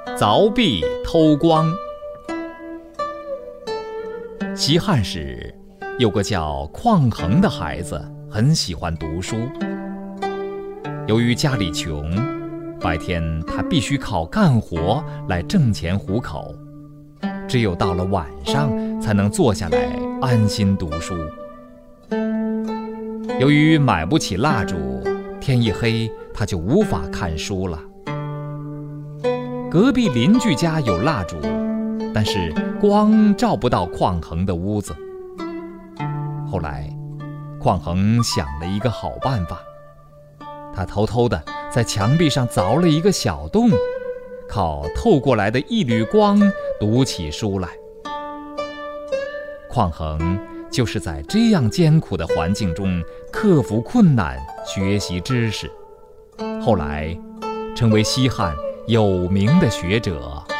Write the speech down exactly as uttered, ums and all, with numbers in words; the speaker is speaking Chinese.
凿壁偷光。西汉时，有个叫匡衡的孩子，很喜欢读书。由于家里穷，白天他必须靠干活来挣钱糊口，只有到了晚上才能坐下来安心读书。由于买不起蜡烛，天一黑他就无法看书了。隔壁邻居家有蜡烛，但是光照不到匡衡的屋子。后来匡衡想了一个好办法，他偷偷地在墙壁上凿了一个小洞，靠透过来的一缕光读起书来。匡衡就是在这样艰苦的环境中克服困难，学习知识，后来成为西汉有名的学者